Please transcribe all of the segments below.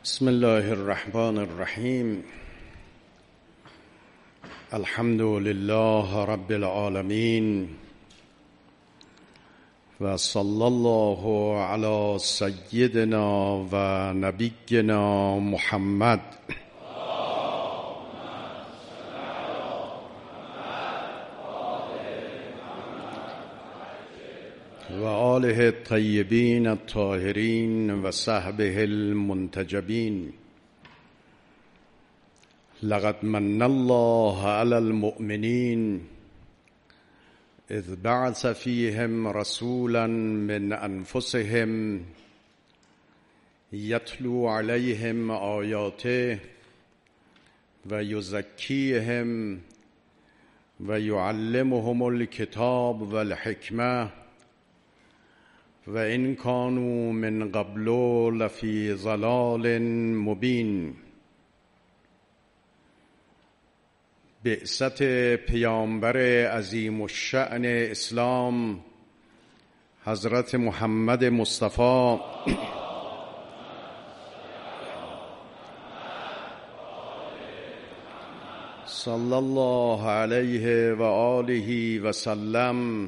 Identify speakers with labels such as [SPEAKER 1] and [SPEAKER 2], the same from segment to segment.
[SPEAKER 1] بسم الله الرحمن الرحیم. الحمد لله رب العالمین و صلی الله علی سیدنا و نبینا محمد و آله الطیبین الطاهرین و صحبه المنتجبین. لقد من الله علی المؤمنین اذ بعث فیهم رسولا من انفسهم یتلو علیهم آیاته و یزکیهم و یعلمهم الکتاب و الحکمه و ان کانوا من قبل لفی ضلال مبین. بعثت پیامبر عظیم الشأن اسلام حضرت محمد مصطفی صلی الله علیه و آله و سلم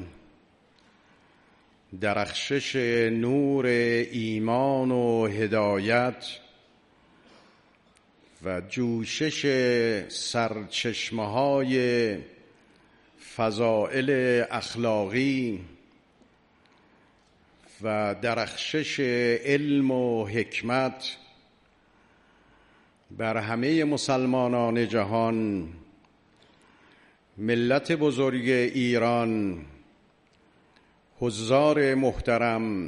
[SPEAKER 1] درخشش نور ایمان و هدایت و جوشش سرچشمه‌های فضائل اخلاقی و درخشش علم و حکمت بر همه مسلمانان جهان، ملت بزرگ ایران، حضار محترم،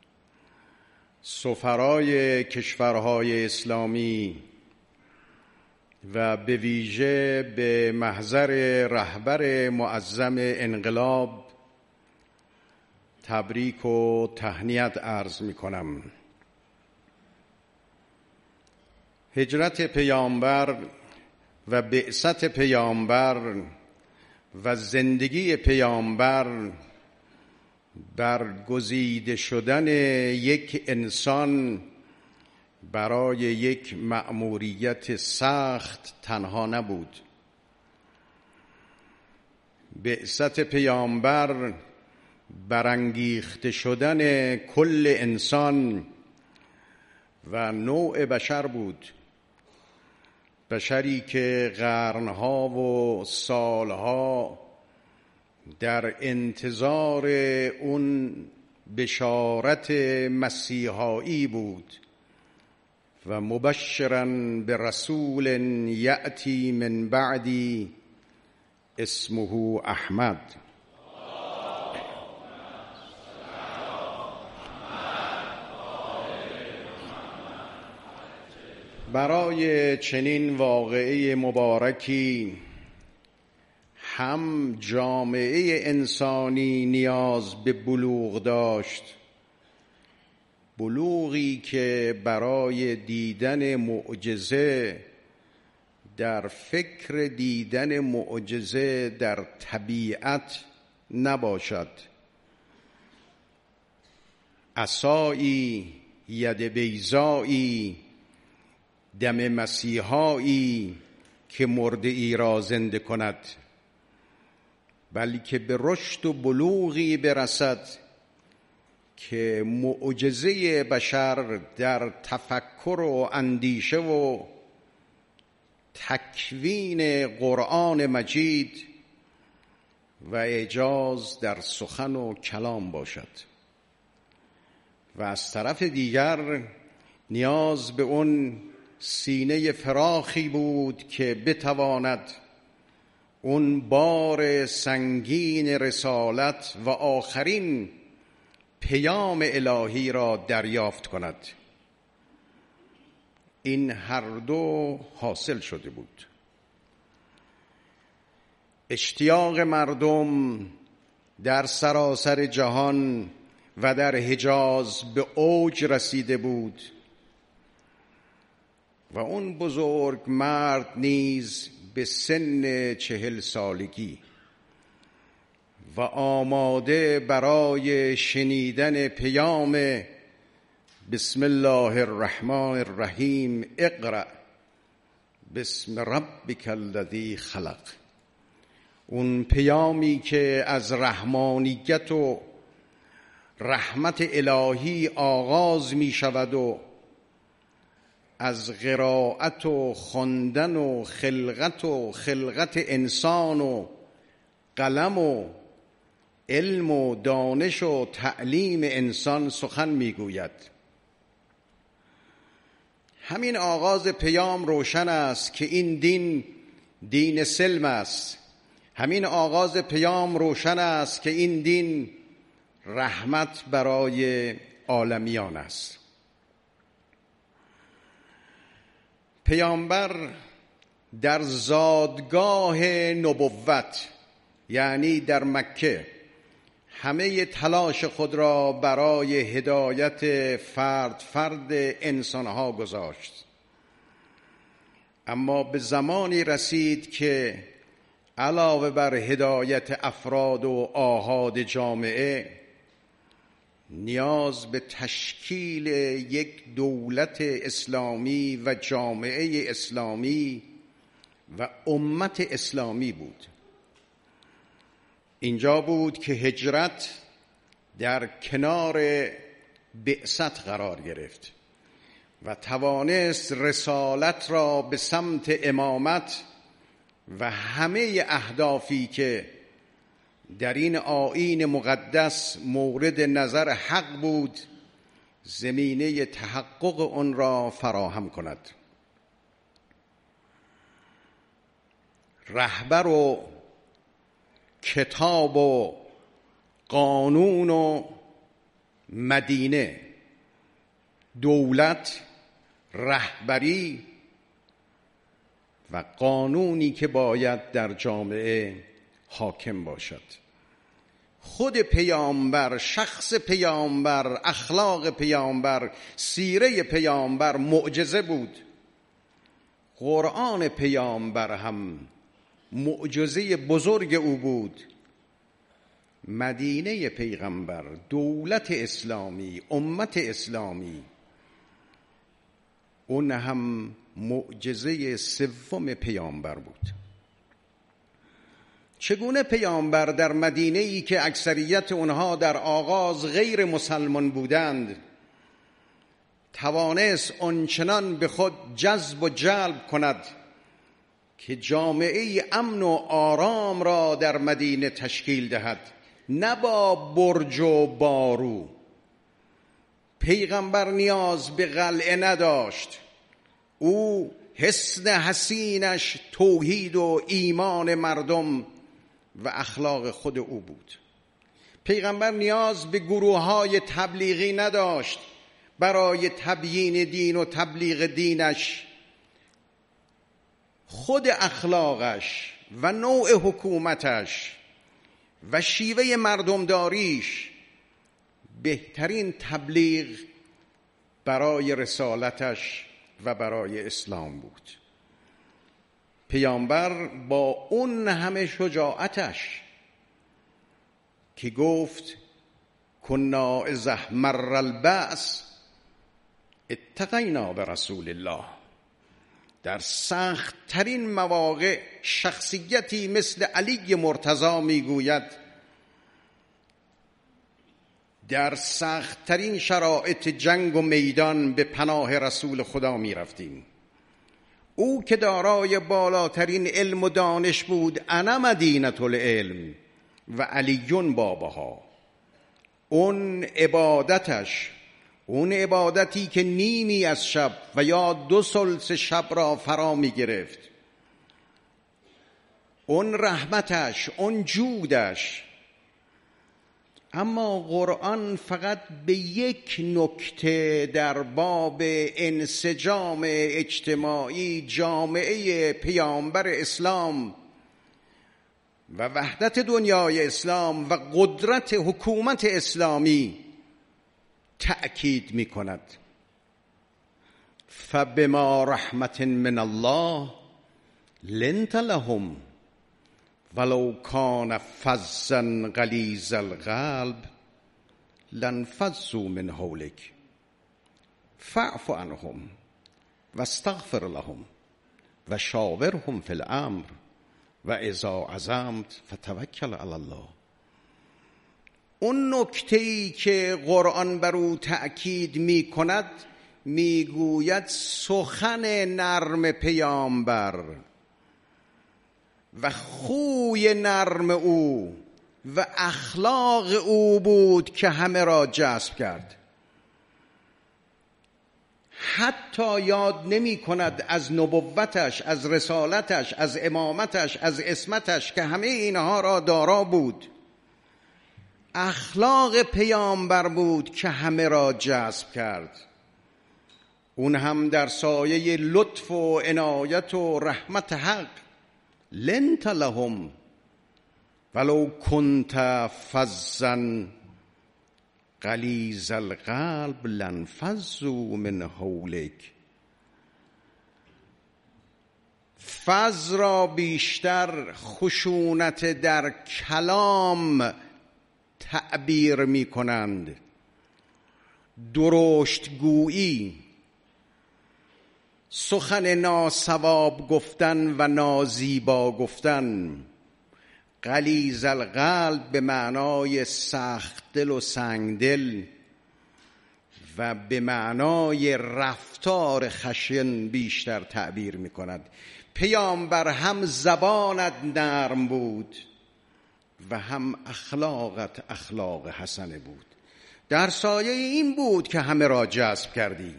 [SPEAKER 1] سفرای کشورهای اسلامی و به ویژه به محضر رهبر معظم انقلاب تبریک و تهنیت عرض می کنم. هجرت پیامبر و بعثت پیامبر و زندگی پیامبر برگزیده شدن یک انسان برای یک مأموریت سخت تنها نبود. بعثت پیامبر برانگیخته شدن کل انسان و نوع بشر بود، بشری که قرنها و سالها در انتظار اون بشارت مسیحایی بود و مبشرا برسول یأتی من بعدی اسمه احمد. برای چنین واقعه مبارکی هم جامعه انسانی نیاز به بلوغ داشت، بلوغی که برای دیدن معجزه در فکر دیدن معجزه در طبیعت نباشد. عصایی، ید بیضایی، دم مسیحایی که مرده ای را زنده کند، بلکه به رشد و بلوغی برسد که معجزه بشر در تفکر و اندیشه و تکوین قرآن مجید و اعجاز در سخن و کلام باشد. و از طرف دیگر نیاز به اون سینه فراخی بود که بتواند اون بار سنگین رسالت و آخرین پیام الهی را دریافت کند. این هر دو حاصل شده بود. اشتیاق مردم در سراسر جهان و در حجاز به اوج رسیده بود و اون بزرگ مرد نیز به سن 40 سالگی و آماده برای شنیدن پیام بسم الله الرحمن الرحیم اقرأ بسم ربک الذی خلق. اون پیامی که از رحمانیت و رحمت الهی آغاز می شود و از قرائت و خواندن و خلقت انسان و قلم و علم و دانش و تعلیم انسان سخن میگوید. همین آغاز پیام روشن است که این دین سلم است. همین آغاز پیام روشن است که این دین رحمت برای عالمیان است. پیامبر در زادگاه نبوت یعنی در مکه همه تلاش خود را برای هدایت فرد انسانها گذاشت، اما به زمانی رسید که علاوه بر هدایت افراد و آحاد جامعه نیاز به تشکیل یک دولت اسلامی و جامعه اسلامی و امت اسلامی بود. اینجا بود که هجرت در کنار بعثت قرار گرفت و توانست رسالت را به سمت امامت و همه اهدافی که در این آیین مقدس مورد نظر حق بود زمینه تحقق آن را فراهم کند. رهبر و کتاب و قانون و مدینه، دولت، رهبری و قانونی که باید در جامعه حاکم باشد. خود پیامبر، شخص پیامبر، اخلاق پیامبر، سیره پیامبر معجزه بود. قرآن پیامبر هم معجزه بزرگ او بود. مدینه پیغمبر، دولت اسلامی، امت اسلامی، اون هم معجزه سوم پیامبر بود. چگونه پیامبر در مدینه ای که اکثریت اونها در آغاز غیر مسلمان بودند توانست آنچنان به خود جذب و جلب کند که جامعه امن و آرام را در مدینه تشکیل دهد، نه با برج و بارو. پیغمبر نیاز به قلعه نداشت، او حصن حصینش توحید و ایمان مردم و اخلاق خود او بود. پیغمبر نیاز به گروه‌های تبلیغی نداشت برای تبیین دین و تبلیغ دینش. خود اخلاقش و نوع حکومتش و شیوه مردمداریش بهترین تبلیغ برای رسالتش و برای اسلام بود. پیامبر با اون همه شجاعتش که گفت کنا اذا مر البأس اتقینا برسول الله، در سخت ترین مواقع شخصیتی مثل علی مرتضی میگوید در سخت ترین شرایط جنگ و میدان به پناه رسول خدا می رفتیم. او که دارای بالاترین علم و دانش بود، انا مدینة العلم و علیون بابها. اون عبادتش، اون عبادتی که نیمی از شب و یا 2/3 شب را فرا می گرفت، اون رحمتش، اون جودش. اما قرآن فقط به یک نکته در باب انسجام اجتماعی جامعه پیامبر اسلام و وحدت دنیای اسلام و قدرت حکومت اسلامی تأکید می کند. فبما رحمت من الله لنت لهم ولو کان فظا غلیظ القلب لانفضوا من حولک. فاعف عنهم و استغفر لهم و شاورهم فی الامر و اذا عزمت فتوکل علی الله. اون نکته‌ای که قرآن بر او تأکید می کند، می گوید سخن نرم پیامبر و خوی نرم او و اخلاق او بود که همه را جذب کرد. حتی یاد نمی کند از نبوتش، از رسالتش، از امامتش، از عصمتش که همه اینها را دارا بود. اخلاق پیامبر بود که همه را جذب کرد. اون هم در سایه لطف و عنایت و رحمت حق. لنت لهم ولو کنت فظا غلیظ القلب لانفضوا من حولک. فظ را بیشتر خشونت در کلام تعبیر می کنند، درشت گویی، سخن ناصواب گفتن و نازیبا گفتن. غلیظ القلب به معنای سخت دل و سنگ دل و به معنای رفتار خشن بیشتر تعبیر می کند. پیامبر هم زبانت نرم بود و هم اخلاقت اخلاق حسنه بود. در سایه این بود که همه را جذب کردی.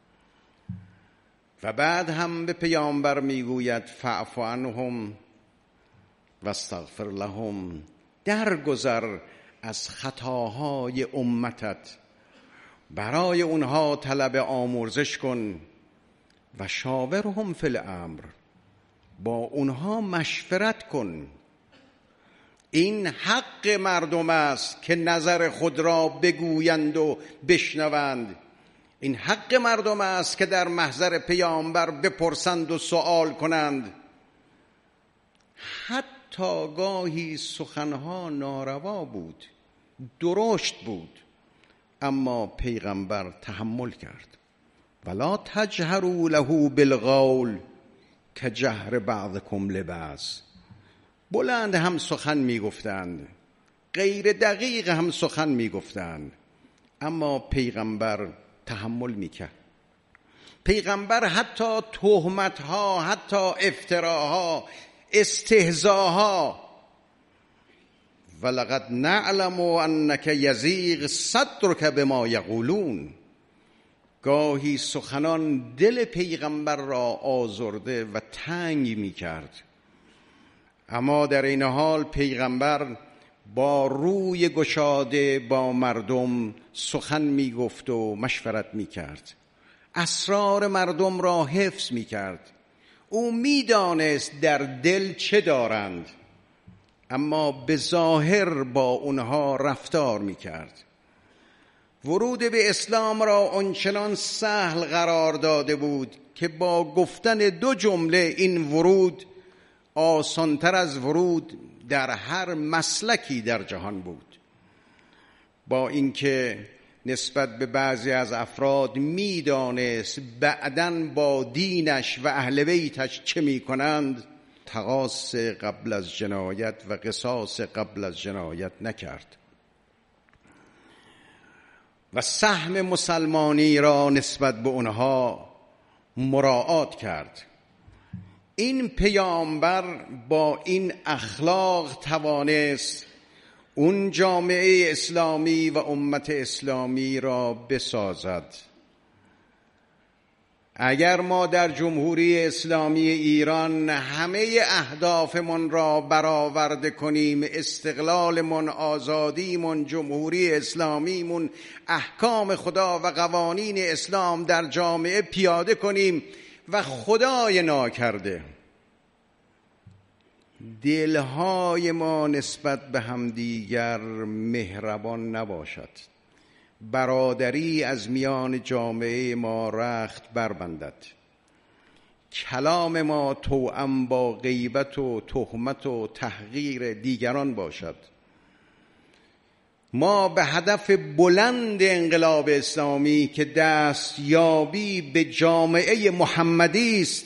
[SPEAKER 1] و بعد هم به پیامبر میگوید فاعف عنهم و استغفر لهم، درگذر از خطاهای امتت، برای اونها طلب آمرزش کن. و شاورهم فی الامر، با اونها مشورت کن. این حق مردم است که نظر خود را بگویند و بشنوند. این حق مردم است که در محضر پیامبر بپرسند و سوال کنند. حتی گاهی سخنها ناروا بود، درشت بود، اما پیغمبر تحمل کرد. ولا تجهروا له بالقول کجهر بعضکم لبعض. بلند هم سخن می گفتند، غیر دقیق هم سخن می گفتند، اما پیغمبر تحمل می کرد. پیغمبر حتی تهمتها، حتی افتراها، استهزاها، ولقد نعلم انک یضیق صدرک بما یقولون، گاهی سخنان دل پیغمبر را آزرده و تنگ می کرد، اما در این حال پیغمبر با روی گشاده با مردم سخن می گفت و مشورت می کرد. اسرار مردم را حفظ می کرد. او می دانست در دل چه دارند، اما به ظاهر با اونها رفتار می کرد. ورود به اسلام را آنچنان سهل قرار داده بود که با گفتن 2 جمله این ورود آسانتر از ورود در هر مسلکی در جهان بود. با اینکه نسبت به بعضی از افراد میدانست بعداً با دینش و اهل بیتش چه میکنند، تقاص قبل از جنایت و قصاص قبل از جنایت نکرد و سهم مسلمانی را نسبت به اونها مراعات کرد. این پیامبر با این اخلاق توانست اون جامعه اسلامی و امت اسلامی را بسازد. اگر ما در جمهوری اسلامی ایران همه اهدافمون را برآورده کنیم، استقلالمون، آزادیمون، جمهوری اسلامیمون، احکام خدا و قوانین اسلام در جامعه پیاده کنیم و خدای ناکرده دلهای ما نسبت به همدیگر مهربان نباشد، برادری از میان جامعه ما رخت بربندد، کلام ما توأم با غیبت و تهمت و تحقیر دیگران باشد، ما به هدف بلند انقلاب اسلامی که دستیابی به جامعه محمدی است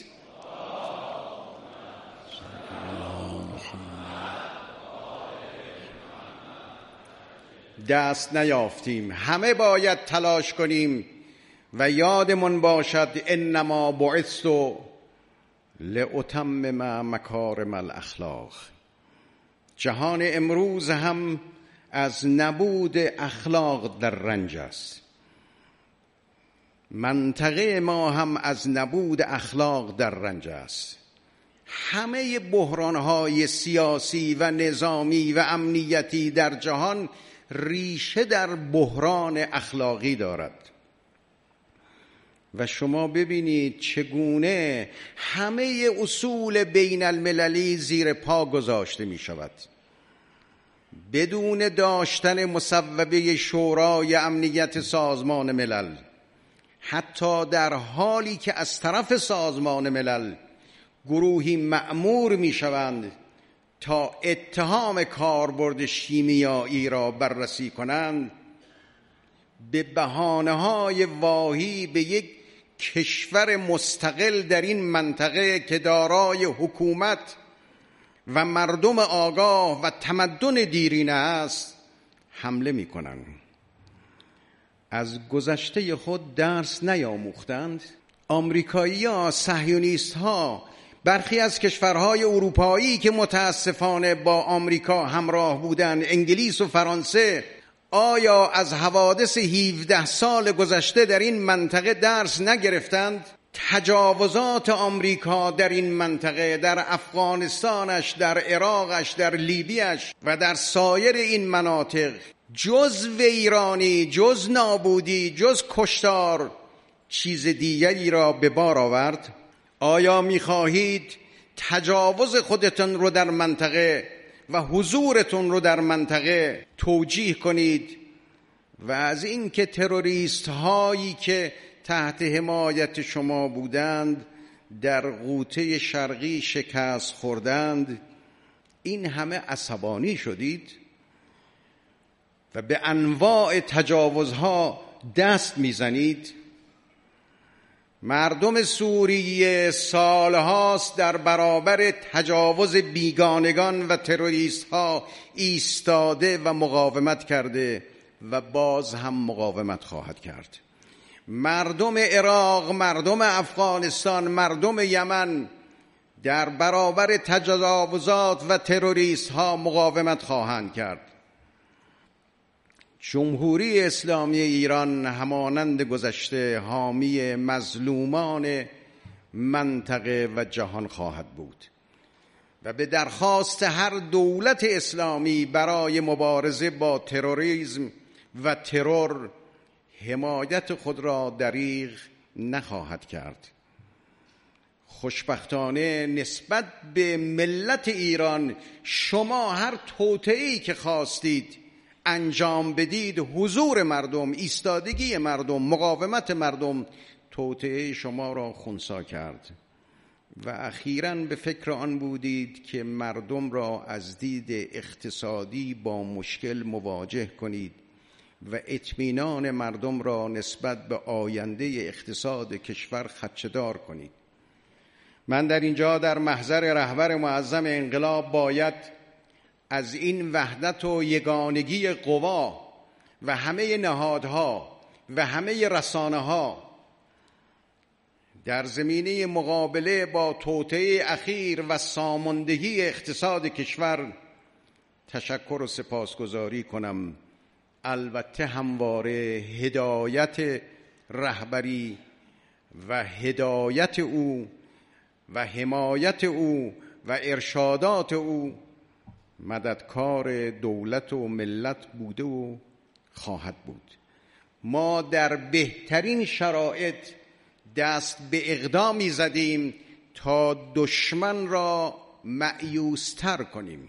[SPEAKER 1] دست نیافتیم. همه باید تلاش کنیم و یادمون باشد انما بعثت لأتمم مکارم الاخلاق. جهان امروز هم از نبود اخلاق در رنج است. منطقه ما هم از نبود اخلاق در رنج است. همه بحران‌های سیاسی و نظامی و امنیتی در جهان ریشه در بحران اخلاقی دارد و شما ببینید چگونه همه اصول بین المللی زیر پا گذاشته می شود بدون داشتن مصوبه شورای امنیت سازمان ملل. حتی در حالی که از طرف سازمان ملل گروهی مأمور می شوند تا اتهام کاربرد شیمیایی را بررسی کنند، به بهانه‌های واهی به یک کشور مستقل در این منطقه که دارای حکومت و مردم آگاه و تمدن دیرینه است حمله می‌کنند. از گذشته خود درس نیاموختند؟ آمریکایی‌ها، صهیونیست‌ها، برخی از کشورهای اروپایی که متاسفانه با آمریکا همراه بودند، انگلیس و فرانسه، آیا از حوادث 17 سال گذشته در این منطقه درس نگرفتند؟ تجاوزات آمریکا در این منطقه، در افغانستانش، در عراقش، در لیبیش و در سایر این مناطق، جز ویرانی، جز نابودی، جز کشتار، چیز دیگری را به بار آورد؟ آیا می‌خواهید تجاوز خودتون رو در منطقه و حضورتون رو در منطقه توجیه کنید و از این که تروریست هایی که تحت حمایت شما بودند در غوطه شرقی شکست خوردند، این همه عصبانی شدید و به انواع تجاوزها دست میزنید؟ مردم سوریه سالهاست در برابر تجاوز بیگانگان و تروریست ها ایستاده و مقاومت کرده و باز هم مقاومت خواهد کرد. مردم عراق، مردم افغانستان، مردم یمن در برابر تجاوزات و تروریست ها مقاومت خواهند کرد. جمهوری اسلامی ایران همانند گذشته حامی مظلومان منطقه و جهان خواهد بود و به درخواست هر دولت اسلامی برای مبارزه با تروریسم و ترور حمایت خود را دریغ نخواهد کرد. خوشبختانه نسبت به ملت ایران شما هر توطئه‌ای که خواستید انجام بدید، حضور مردم، ایستادگی مردم، مقاومت مردم توطئه شما را خنثی کرد و اخیراً به فکر آن بودید که مردم را از دید اقتصادی با مشکل مواجه کنید و اطمینان مردم را نسبت به آینده اقتصاد کشور خدشه‌دار کنید. من در اینجا در محضر رهبر معظم انقلاب باید از این وحدت و یگانگی قوا و همه نهادها و همه رسانه‌ها در زمینه مقابله با توطئه اخیر و ساماندهی اقتصاد کشور تشکر و سپاسگزاری کنم. البته همواره هدایت رهبری و هدایت او و حمایت او و ارشادات او مددکار دولت و ملت بوده و خواهد بود. ما در بهترین شرایط دست به اقدامی زدیم تا دشمن را مأیوس‌تر کنیم.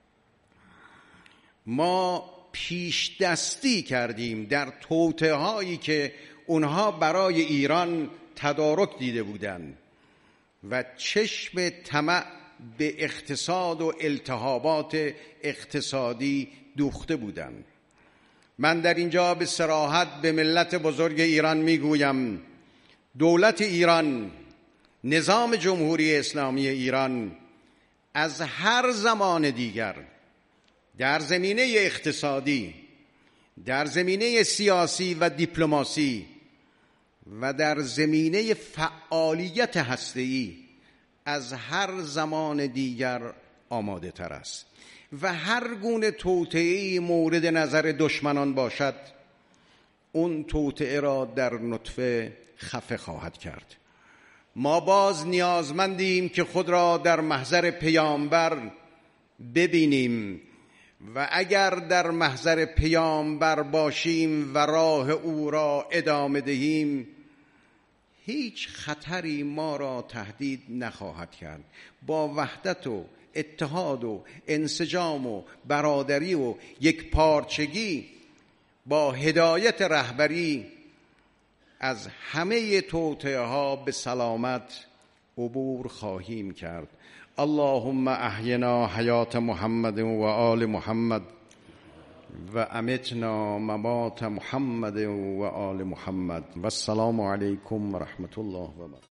[SPEAKER 1] ما پیش دستی کردیم در توطئه‌هایی که اونها برای ایران تدارک دیده بودند و چشم طمع به اقتصاد و التهابات اقتصادی دوخته بودند. من در اینجا به صراحت به ملت بزرگ ایران میگویم دولت ایران، نظام جمهوری اسلامی ایران از هر زمان دیگر در زمینه اقتصادی، در زمینه سیاسی و دیپلماسی و در زمینه فعالیت هسته‌ای از هر زمان دیگر آماده تر است و هر گونه توطئه‌ای مورد نظر دشمنان باشد اون توطئه را در نطفه خفه خواهد کرد. ما باز نیازمندیم که خود را در محضر پیامبر ببینیم و اگر در محضر پیامبر باشیم و راه او را ادامه دهیم هیچ خطری ما را تهدید نخواهد کرد. با وحدت و اتحاد و انسجام و برادری و یک پارچگی، با هدایت رهبری از همه توطئه ها به سلامت عبور خواهیم کرد. اللهم احینا حیات محمد و آل محمد و امتنا ممات محمد و آل محمد و السلام علیکم و رحمت الله و برکاته.